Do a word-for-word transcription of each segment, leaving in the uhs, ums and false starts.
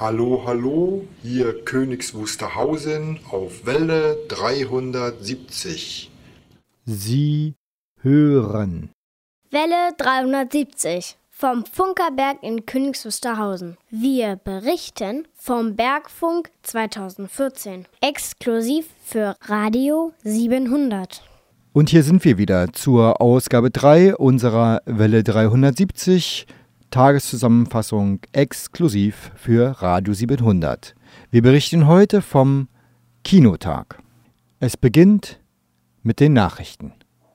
Hallo, hallo, hier Königs Wusterhausen auf Welle dreihundertsiebzig. Sie hören Welle dreihundertsiebzig vom Funkerberg in Königs Wusterhausen. Wir berichten vom Bergfunk zweitausendvierzehn, exklusiv für Radio siebenhundert. Und hier sind wir wieder zur Ausgabe drei unserer Welle dreihundertsiebzig, Tageszusammenfassung exklusiv für Radio siebenhundert. Wir berichten heute vom Kinotag. Es beginnt mit den Nachrichten.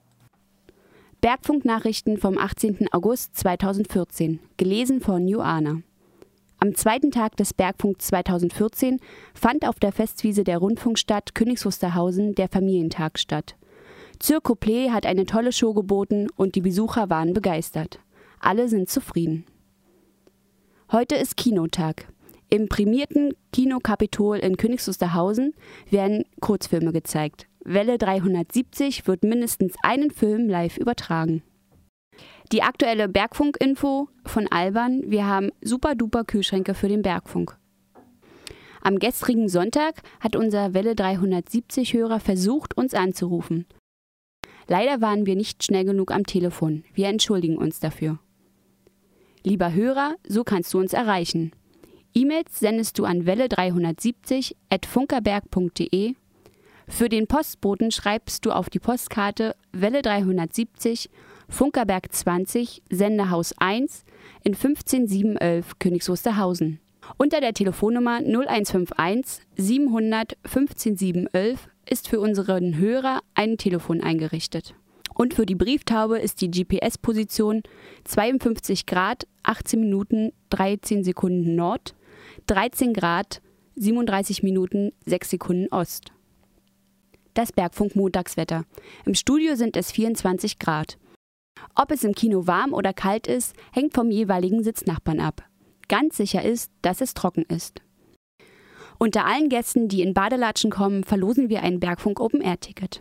Bergfunk-Nachrichten vom achtzehnten August zweitausendvierzehn, gelesen von Joana. Am zweiten Tag des Bergfunk zweitausendvierzehn fand auf der Festwiese der Rundfunkstadt Königs Wusterhausen der Familientag statt. Zur Couplet hat eine tolle Show geboten und die Besucher waren begeistert. Alle sind zufrieden. Heute ist Kinotag. Im prämierten Kinokapitol in Königs Wusterhausen werden Kurzfilme gezeigt. Welle dreihundertsiebzig wird mindestens einen Film live übertragen. Die aktuelle Bergfunk-Info von Alban: Wir haben super-duper Kühlschränke für den Bergfunk. Am gestrigen Sonntag hat unser Welle dreihundertsiebzig-Hörer versucht, uns anzurufen. Leider waren wir nicht schnell genug am Telefon. Wir entschuldigen uns dafür. Lieber Hörer, so kannst du uns erreichen. E-Mails sendest du an welle dreihundertsiebzig at funkerberg punkt de. Für den Postboten schreibst du auf die Postkarte Welle dreihundertsiebzig, Funkerberg zwanzig, Sendehaus eins in fünfzehn siebenhundertelf Königs Wusterhausen. Unter der Telefonnummer null eins fünf eins siebenhundert fünfzehn siebenhundertelf ist für unseren Hörer ein Telefon eingerichtet. Und für die Brieftaube ist die G P S-Position zweiundfünfzig Grad, achtzehn Minuten, dreizehn Sekunden Nord, dreizehn Grad, siebenunddreißig Minuten, sechs Sekunden Ost. Das Bergfunk-Montagswetter. Im Studio sind es vierundzwanzig Grad. Ob es im Kino warm oder kalt ist, hängt vom jeweiligen Sitznachbarn ab. Ganz sicher ist, dass es trocken ist. Unter allen Gästen, die in Badelatschen kommen, verlosen wir ein Bergfunk-Open-Air-Ticket.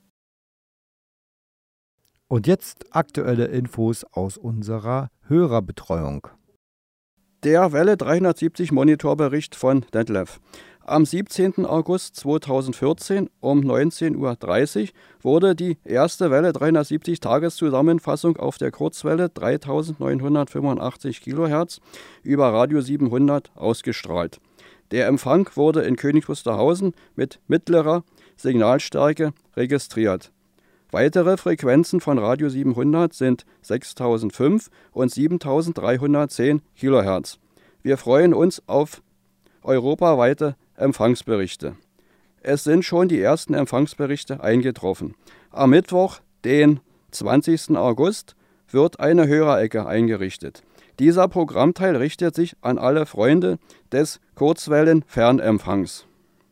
Und jetzt aktuelle Infos aus unserer Hörerbetreuung. Der Welle dreihundertsiebzig Monitorbericht von Detlef. Am siebzehnten August zweitausendvierzehn um neunzehn Uhr dreißig wurde die erste Welle dreihundertsiebzig Tageszusammenfassung auf der Kurzwelle dreitausendneunhundertfünfundachtzig Kilohertz über Radio siebenhundert ausgestrahlt. Der Empfang wurde in Königs Wusterhausen mit mittlerer Signalstärke registriert. Weitere Frequenzen von Radio siebenhundert sind sechstausendfünf und siebentausenddreihundertzehn Kilohertz. Wir freuen uns auf europaweite Empfangsberichte. Es sind schon die ersten Empfangsberichte eingetroffen. Am Mittwoch, den zwanzigsten August, wird eine Hörerecke eingerichtet. Dieser Programmteil richtet sich an alle Freunde des Kurzwellen-Fernempfangs.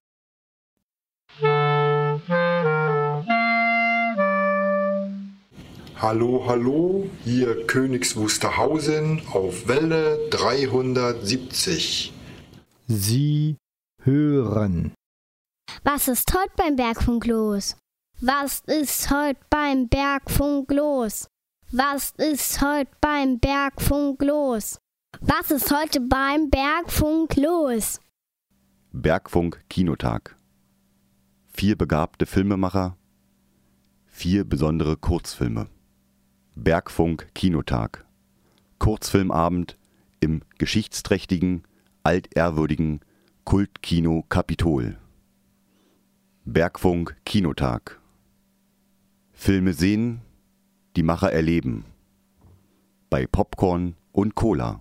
Hallo, hallo, hier Königs Wusterhausen auf Welle dreihundertsiebzig. Sie hören. Was ist heute beim Bergfunk los? Was ist heute beim Bergfunk los? Was ist heute beim Bergfunk los? Was ist heute beim Bergfunk los? Bergfunk Kinotag. Vier begabte Filmemacher, vier besondere Kurzfilme. Bergfunk Kinotag. Kurzfilmabend im geschichtsträchtigen, altehrwürdigen Kultkino Kapitol. Bergfunk Kinotag. Filme sehen, die Macher erleben. Bei Popcorn und Cola.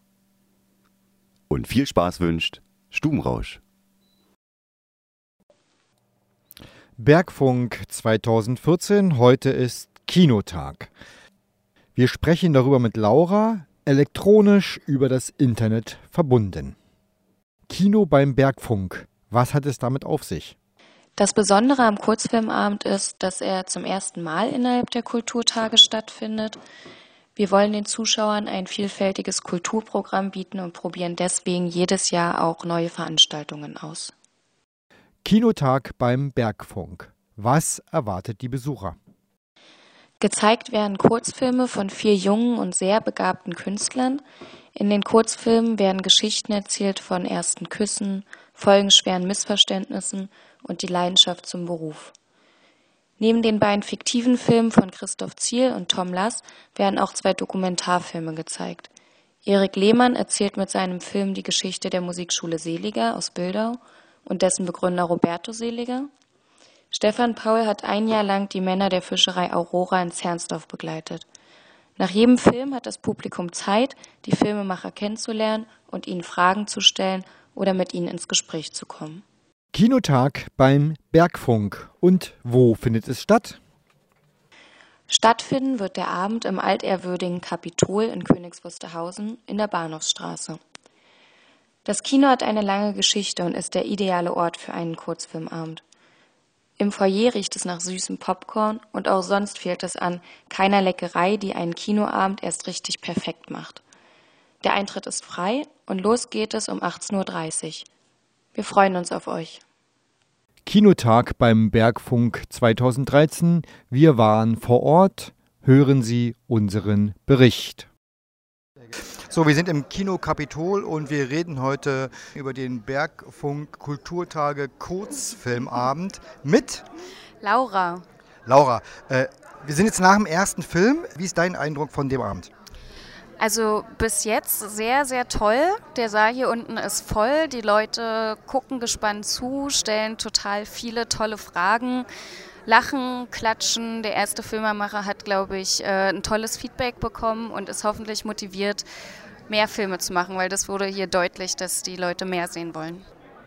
Und viel Spaß wünscht Stubenrausch. Bergfunk zweitausendvierzehn, heute ist Kinotag. Wir sprechen darüber mit Laura, elektronisch über das Internet verbunden. Kino beim Bergfunk, was hat es damit auf sich? Das Besondere am Kurzfilmabend ist, dass er zum ersten Mal innerhalb der Kulturtage stattfindet. Wir wollen den Zuschauern ein vielfältiges Kulturprogramm bieten und probieren deswegen jedes Jahr auch neue Veranstaltungen aus. Kinotag beim Bergfunk. Was erwartet die Besucher? Gezeigt werden Kurzfilme von vier jungen und sehr begabten Künstlern. In den Kurzfilmen werden Geschichten erzählt von ersten Küssen, folgenschweren Missverständnissen und die Leidenschaft zum Beruf. Neben den beiden fiktiven Filmen von Christoph Ziel und Tom Lass werden auch zwei Dokumentarfilme gezeigt. Erik Lehmann erzählt mit seinem Film die Geschichte der Musikschule Seliger aus Bildau und dessen Begründer Roberto Seliger. Stefan Paul hat ein Jahr lang die Männer der Fischerei Aurora in Zernsdorf begleitet. Nach jedem Film hat das Publikum Zeit, die Filmemacher kennenzulernen und ihnen Fragen zu stellen oder mit ihnen ins Gespräch zu kommen. Kinotag beim Bergfunk. Und wo findet es statt? Stattfinden wird der Abend im altehrwürdigen Kapitol in Königs Wusterhausen in der Bahnhofsstraße. Das Kino hat eine lange Geschichte und ist der ideale Ort für einen Kurzfilmabend. Im Foyer riecht es nach süßem Popcorn und auch sonst fehlt es an keiner Leckerei, die einen Kinoabend erst richtig perfekt macht. Der Eintritt ist frei und los geht es um achtzehn Uhr dreißig. Wir freuen uns auf euch. Kinotag beim Bergfunk zweitausenddreizehn. Wir waren vor Ort. Hören Sie unseren Bericht. So, wir sind im Kino Kapitol und wir reden heute über den Bergfunk Kulturtage Kurzfilmabend mit Laura. Laura, äh, wir sind jetzt nach dem ersten Film. Wie ist dein Eindruck von dem Abend? Also bis jetzt sehr, sehr toll. Der Saal hier unten ist voll. Die Leute gucken gespannt zu, stellen total viele tolle Fragen, lachen, klatschen. Der erste Filmemacher hat, glaube ich, ein tolles Feedback bekommen und ist hoffentlich motiviert, mehr Filme zu machen, weil das wurde hier deutlich, dass die Leute mehr sehen wollen.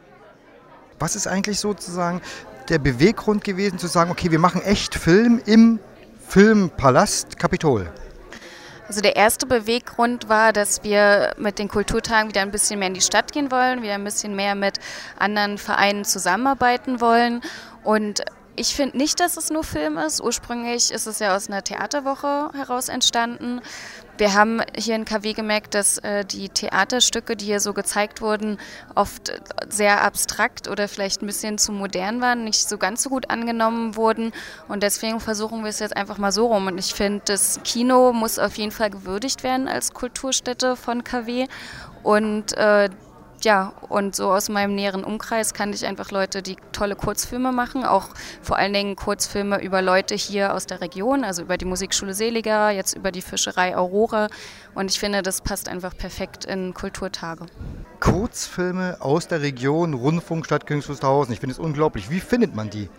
Was ist eigentlich sozusagen der Beweggrund gewesen, zu sagen, okay, wir machen echt Film im Filmpalast Kapitol? Also der erste Beweggrund war, dass wir mit den Kulturtagen wieder ein bisschen mehr in die Stadt gehen wollen, wieder ein bisschen mehr mit anderen Vereinen zusammenarbeiten wollen. Und ich finde nicht, dass es nur Film ist. Ursprünglich ist es ja aus einer Theaterwoche heraus entstanden. Wir haben hier in K W gemerkt, dass äh, die Theaterstücke, die hier so gezeigt wurden, oft sehr abstrakt oder vielleicht ein bisschen zu modern waren, nicht so ganz so gut angenommen wurden. Und deswegen versuchen wir es jetzt einfach mal so rum. Und ich finde, das Kino muss auf jeden Fall gewürdigt werden als Kulturstätte von K W. Und äh, Ja, und so aus meinem näheren Umkreis kannte ich einfach Leute, die tolle Kurzfilme machen, auch vor allen Dingen Kurzfilme über Leute hier aus der Region, also über die Musikschule Seliger, jetzt über die Fischerei Aurora, und ich finde, das passt einfach perfekt in Kulturtage. Kurzfilme aus der Region, Rundfunkstadt Königs Wusterhausen, ich finde es unglaublich. Wie findet man die?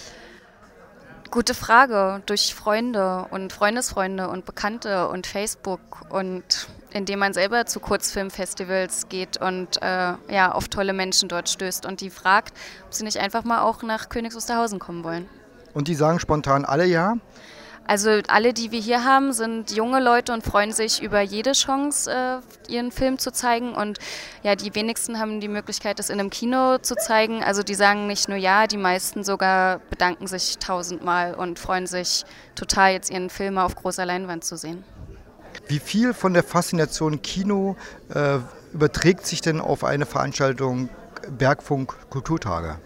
Gute Frage. Durch Freunde und Freundesfreunde und Bekannte und Facebook und indem man selber zu Kurzfilmfestivals geht und äh, ja, auf tolle Menschen dort stößt und die fragt, ob sie nicht einfach mal auch nach Königs Wusterhausen kommen wollen. Und die sagen spontan alle ja? Also alle, die wir hier haben, sind junge Leute und freuen sich über jede Chance, äh, ihren Film zu zeigen. Und ja, die wenigsten haben die Möglichkeit, das in einem Kino zu zeigen. Also die sagen nicht nur ja, die meisten sogar bedanken sich tausendmal und freuen sich total, jetzt ihren Film auf großer Leinwand zu sehen. Wie viel von der Faszination Kino äh, überträgt sich denn auf eine Veranstaltung Bergfunk Kulturtage?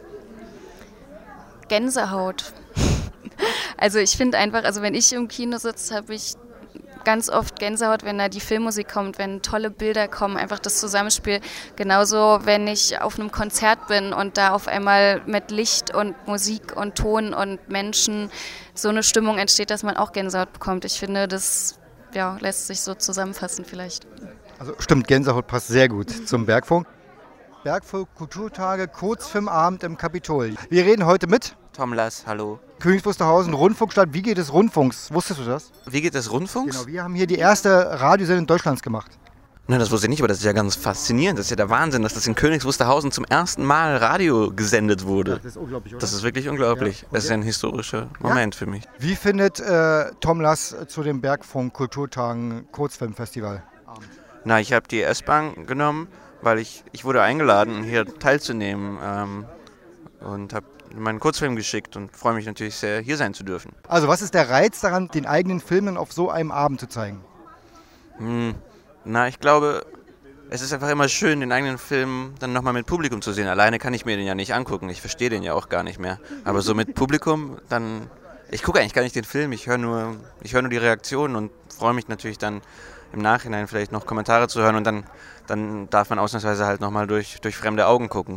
Gänsehaut. Also ich finde einfach, also wenn ich im Kino sitze, habe ich ganz oft Gänsehaut, wenn da die Filmmusik kommt, wenn tolle Bilder kommen, einfach das Zusammenspiel. Genauso, wenn ich auf einem Konzert bin und da auf einmal mit Licht und Musik und Ton und Menschen so eine Stimmung entsteht, dass man auch Gänsehaut bekommt. Ich finde, das ja, lässt sich so zusammenfassen vielleicht. Also stimmt, Gänsehaut passt sehr gut zum Bergfunk. Bergfunk Kulturtage, Kurzfilmabend im Kapitol. Wir reden heute mit Tom Lass, hallo. Königs Wusterhausen, Rundfunkstadt. Wie geht es Rundfunks? Wusstest du das? Wie geht es Rundfunks? Genau, wir haben hier die erste Radiosendung Deutschlands gemacht. Nein, das wusste ich nicht, aber das ist ja ganz faszinierend. Das ist ja der Wahnsinn, dass das in Königs Wusterhausen zum ersten Mal Radio gesendet wurde. Ja, das ist unglaublich, oder? Das ist wirklich unglaublich. Ja, das ist ein historischer Moment ja. für mich. Wie findet äh, Tom Lass zu dem Bergfunk Kulturtagen Kurzfilmfestival? Na, ich habe die S-Bahn genommen, weil ich, ich wurde eingeladen, hier teilzunehmen ähm, und habe meinen Kurzfilm geschickt und freue mich natürlich sehr, hier sein zu dürfen. Also was ist der Reiz daran, den eigenen Filmen auf so einem Abend zu zeigen? Hm, na, ich glaube, es ist einfach immer schön, den eigenen Film dann nochmal mit Publikum zu sehen. Alleine kann ich mir den ja nicht angucken, ich verstehe den ja auch gar nicht mehr. Aber so mit Publikum, dann Ich gucke eigentlich gar nicht den Film, ich höre nur, ich höre nur die Reaktionen und freue mich natürlich dann im Nachhinein vielleicht noch Kommentare zu hören und dann, dann darf man ausnahmsweise halt nochmal durch, durch fremde Augen gucken.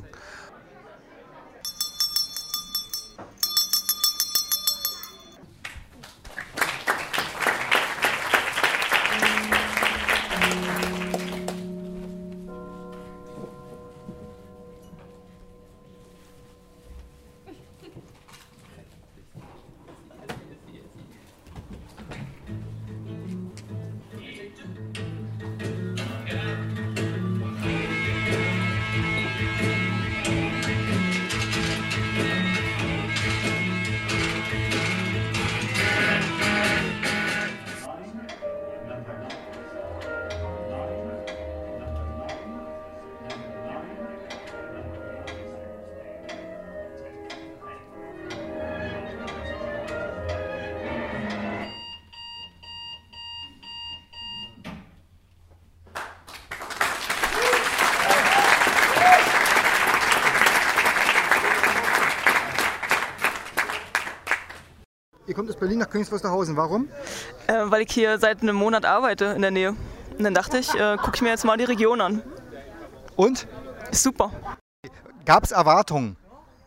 Ihr kommt aus Berlin nach Königs Wusterhausen. Warum? Äh, weil ich hier seit einem Monat arbeite in der Nähe. Und dann dachte ich, äh, gucke ich mir jetzt mal die Region an. Und? Ist super. Gab es Erwartungen?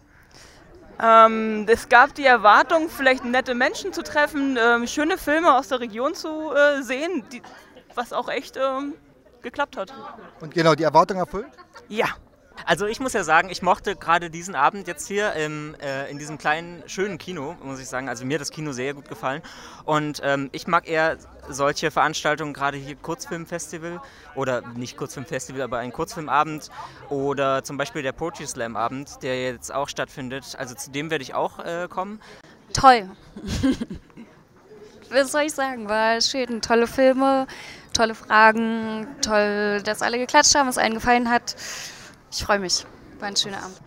Ähm, es gab die Erwartung, vielleicht nette Menschen zu treffen, ähm, schöne Filme aus der Region zu äh, sehen, die, was auch echt ähm, geklappt hat. Und genau, die Erwartung erfüllt? Ja. Also ich muss ja sagen, ich mochte gerade diesen Abend jetzt hier im, äh, in diesem kleinen, schönen Kino, muss ich sagen. Also mir hat das Kino sehr gut gefallen. Und ähm, ich mag eher solche Veranstaltungen, gerade hier Kurzfilmfestival oder nicht Kurzfilmfestival, aber ein Kurzfilmabend oder zum Beispiel der Poetry Slam Abend, der jetzt auch stattfindet. Also zu dem werde ich auch äh, kommen. Toll. Was soll ich sagen? War schön. Tolle Filme, tolle Fragen, toll, dass alle geklatscht haben, was allen gefallen hat. Ich freue mich. War ein schöner Abend.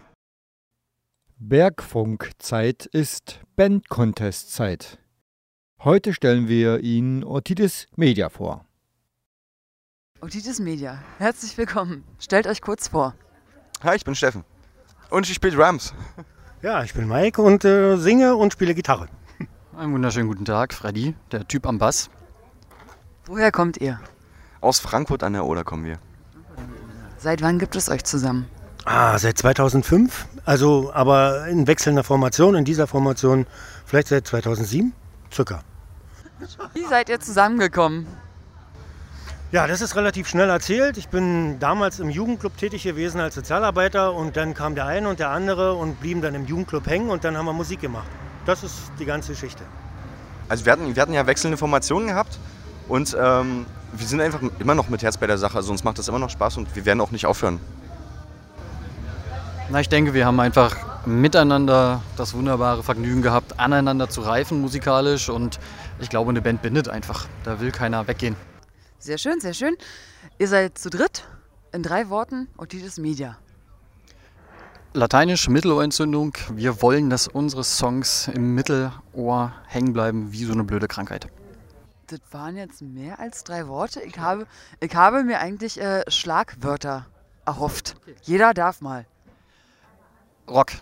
Bergfunkzeit ist Band-Contest-Zeit. Heute stellen wir Ihnen Otitis Media vor. Otitis Media, herzlich willkommen. Stellt euch kurz vor. Hi, ich bin Steffen. Und ich spiele Drums. Ja, ich bin Mike und äh, singe und spiele Gitarre. Einen wunderschönen guten Tag, Freddy, der Typ am Bass. Woher kommt ihr? Aus Frankfurt an der Oder kommen wir. Seit wann gibt es euch zusammen? Ah, seit zweitausendfünf. Also, aber in wechselnder Formation, in dieser Formation vielleicht seit zweitausendsieben, circa. Wie seid ihr zusammengekommen? Ja, das ist relativ schnell erzählt. Ich bin damals im Jugendclub tätig gewesen als Sozialarbeiter und dann kam der eine und der andere und blieben dann im Jugendclub hängen und dann haben wir Musik gemacht. Das ist die ganze Geschichte. Also wir hatten, wir hatten ja wechselnde Formationen gehabt und ähm, wir sind einfach immer noch mit Herz bei der Sache. Also uns macht das immer noch Spaß und wir werden auch nicht aufhören. Na, ich denke, wir haben einfach miteinander das wunderbare Vergnügen gehabt, aneinander zu reifen musikalisch und ich glaube, eine Band bindet einfach. Da will keiner weggehen. Sehr schön, sehr schön. Ihr seid zu dritt. In drei Worten, Otitis Media. Lateinisch Mittelohrentzündung. Wir wollen, dass unsere Songs im Mittelohr hängen bleiben wie so eine blöde Krankheit. Das waren jetzt mehr als drei Worte. Ich habe, ich habe mir eigentlich äh, Schlagwörter erhofft. Okay. Jeder darf mal. Rock.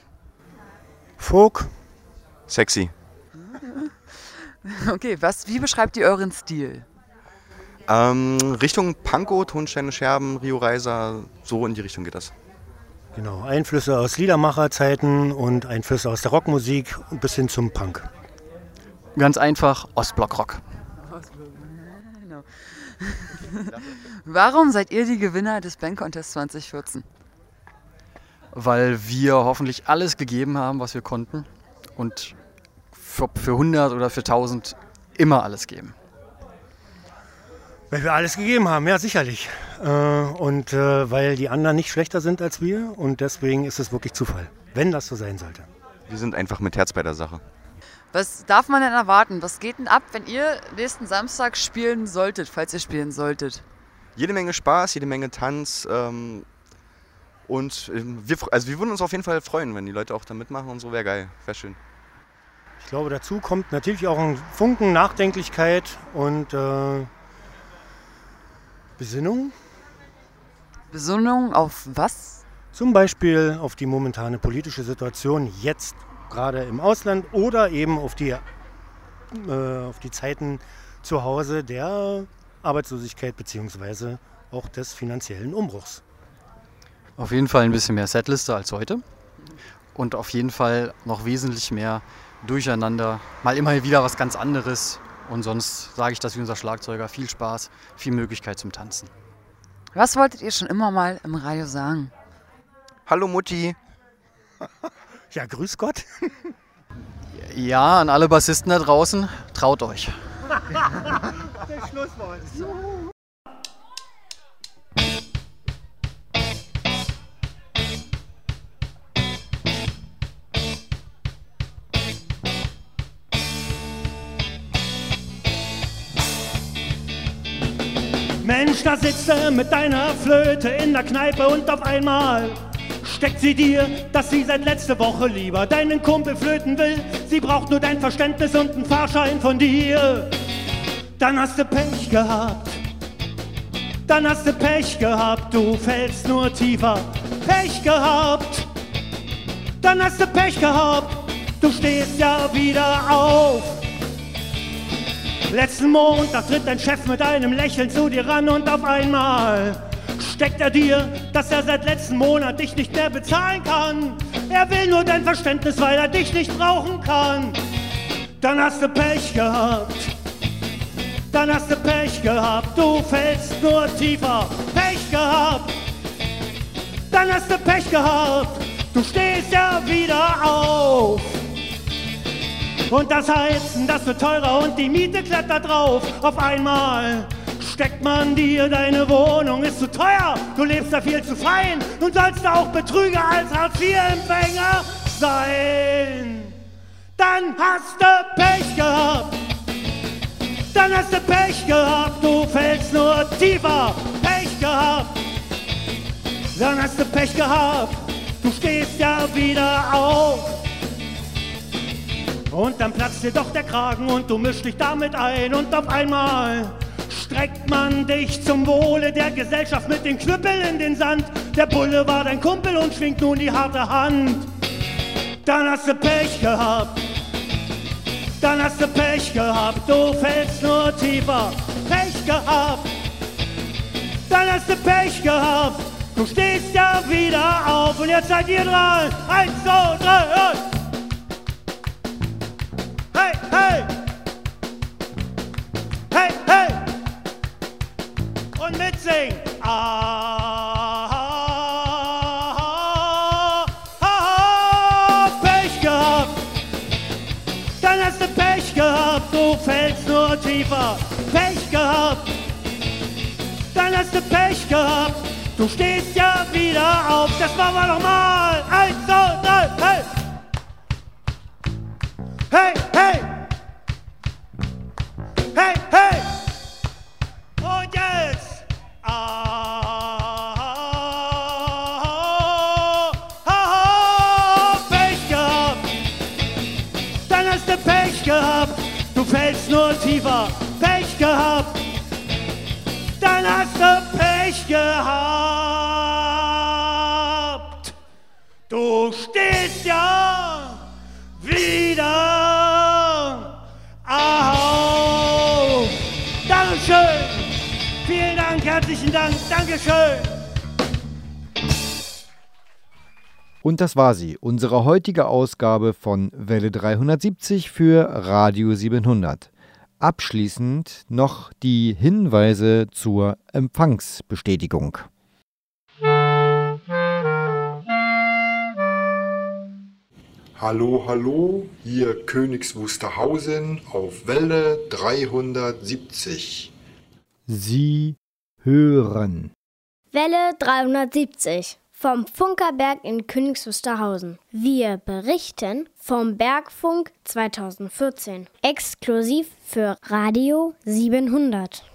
Folk. Sexy. Okay, was, wie beschreibt ihr euren Stil? Ähm, Richtung Panko, Tonsteine, Scherben, Rio Reiser, so in die Richtung geht das. Genau, Einflüsse aus Liedermacherzeiten und Einflüsse aus der Rockmusik bis hin zum Punk. Ganz einfach, Ostblock-Rock. Genau. Warum seid ihr die Gewinner des Band Contest zwanzig vierzehn? Weil wir hoffentlich alles gegeben haben, was wir konnten und für, für hundert oder für tausend immer alles geben. Weil wir alles gegeben haben, ja sicherlich. Äh, und äh, weil die anderen nicht schlechter sind als wir und deswegen ist es wirklich Zufall, wenn das so sein sollte. Wir sind einfach mit Herz bei der Sache. Was darf man denn erwarten? Was geht denn ab, wenn ihr nächsten Samstag spielen solltet, falls ihr spielen solltet? Jede Menge Spaß, jede Menge Tanz ähm, und äh, wir, also wir würden uns auf jeden Fall freuen, wenn die Leute auch da mitmachen und so, wäre geil, wäre schön. Ich glaube, dazu kommt natürlich auch ein Funken Nachdenklichkeit und äh, Besinnung. Besinnung auf was? Zum Beispiel auf die momentane politische Situation jetzt gerade im Ausland oder eben auf die, äh, auf die Zeiten zu Hause der Arbeitslosigkeit bzw. auch des finanziellen Umbruchs. Auf jeden Fall ein bisschen mehr Setliste als heute und auf jeden Fall noch wesentlich mehr Durcheinander. Mal immer wieder was ganz anderes und sonst sage ich das wie unser Schlagzeuger, viel Spaß, viel Möglichkeit zum Tanzen. Was wolltet ihr schon immer mal im Radio sagen? Hallo Mutti. Ja, grüß Gott. Ja, an alle Bassisten da draußen, traut euch. Das Schlusswort. Mensch, da sitzt du mit deiner Flöte in der Kneipe und auf einmal steckt sie dir, dass sie seit letzter Woche lieber deinen Kumpel flöten will. Sie braucht nur dein Verständnis und einen Fahrschein von dir. Dann hast du Pech gehabt, dann hast du Pech gehabt, du fällst nur tiefer. Pech gehabt, dann hast du Pech gehabt, du stehst ja wieder auf. Letzten Montag tritt dein Chef mit einem Lächeln zu dir ran und auf einmal steckt er dir, dass er seit letzten Monat dich nicht mehr bezahlen kann. Er will nur dein Verständnis, weil er dich nicht brauchen kann. Dann hast du Pech gehabt, dann hast du Pech gehabt, du fällst nur tiefer. Pech gehabt, dann hast du Pech gehabt, du stehst ja wieder auf. Und das Heizen, das wird teurer und die Miete klettert drauf. Auf einmal steckt man dir, deine Wohnung ist zu teuer, du lebst da viel zu fein. Nun sollst du auch Betrüger als Hartz-vier-Empfänger sein. Dann hast du Pech gehabt, dann hast du Pech gehabt, du fällst nur tiefer. Pech gehabt, dann hast du Pech gehabt, du stehst ja wieder auf. Und dann platzt dir doch der Kragen und du mischst dich damit ein und auf einmal streckt man dich zum Wohle der Gesellschaft mit den Knüppeln in den Sand. Der Bulle war dein Kumpel und schwingt nun die harte Hand. Dann hast du Pech gehabt, dann hast du Pech gehabt, du fällst nur tiefer. Pech gehabt, dann hast du Pech gehabt, du stehst ja wieder auf. Und jetzt seid ihr dran. Eins, zwei, drei, und hey, hey! Hey, hey! Und mitsingen! Ah, ah, ah, ah, Pech gehabt! Dann hast du Pech gehabt, du fällst nur tiefer. Pech gehabt! Dann hast du Pech gehabt, du stehst ja wieder auf. Das machen wir nochmal! Eins, zwei, drei, hey! Hey, hey! Hey, hey! Und jetzt! Ah, ah, ah, ah, Pech gehabt! Dann hast du Pech gehabt, du fällst nur tiefer. Pech gehabt! Dann hast du Pech gehabt! Du stehst ja wieder auf. Dankeschön. Vielen Dank, herzlichen Dank. Dankeschön. Und das war sie, unsere heutige Ausgabe von Welle dreihundertsiebzig für Radio siebenhundert. Abschließend noch die Hinweise zur Empfangsbestätigung. Hallo, hallo, hier Königs Wusterhausen auf Welle dreihundertsiebzig. Sie hören Welle dreihundertsiebzig vom Funkerberg in Königs Wusterhausen. Wir berichten vom Bergfunk zweitausendvierzehn, exklusiv für Radio siebenhundert.